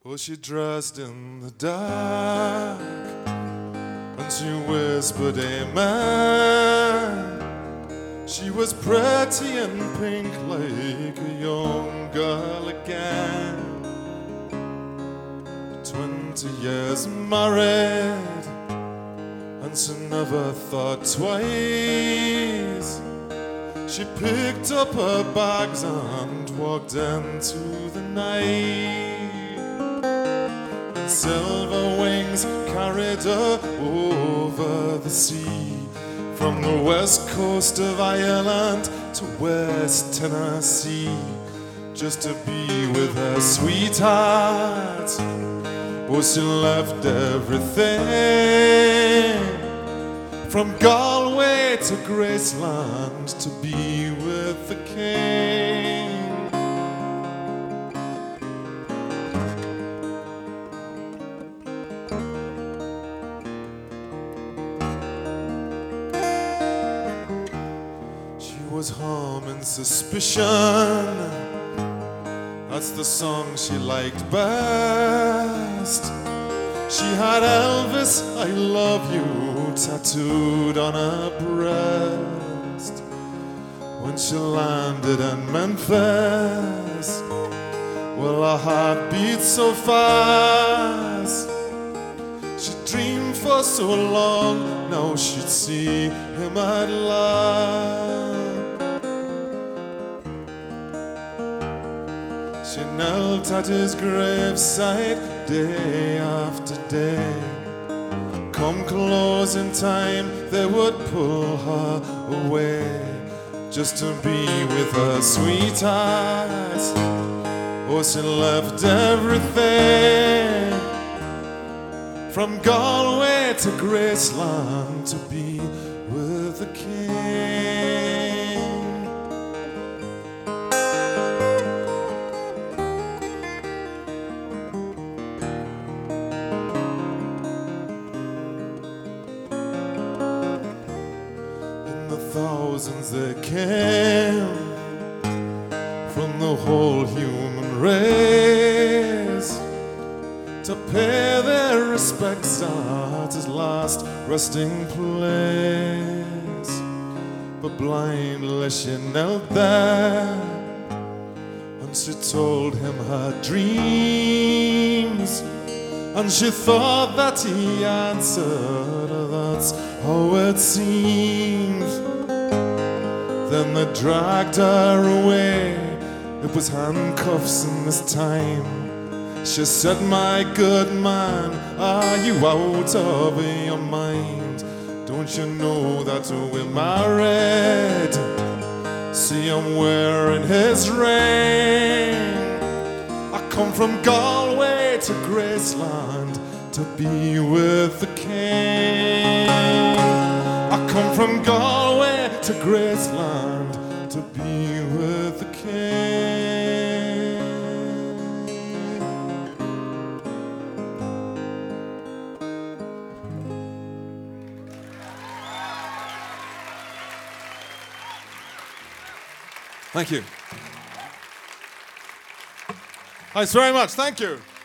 Oh, she dressed in the dark and she whispered amen. She was pretty and pink like a young girl again. 20 years married and she never thought twice. She picked up her bags and walked into the night, and silver wings carried her over the sea, from the west coast of Ireland to West Tennessee, just to be with her sweetheart. Oh, she left everything, from Galway to Graceland, to be with the king. She was humming Suspicion, that's the song she liked best. She had Elvis, I love you, tattooed on her breast. When she landed in Memphis, well, her heart beat so fast. She dreamed for so long, now she'd see him at last. She knelt at his graveside day after day. Come closing time, they would pull her away, just to be with her sweetheart. Oh, she left everything, from Galway to Graceland, to be with the king. Thousands that came from the whole human race to pay their respects at his last resting place. But blindly she knelt there and she told him her dreams, and she thought that he answered, that's how it seems. Then they dragged her away, it was handcuffs in this time. She said, my good man, are you out of your mind? Don't you know that we're married? See, I'm wearing his ring. I come from Galway to Graceland, to be with the king. I come from Galway to Graceland, to be with the king. Thank you. Thanks very much. Thank you.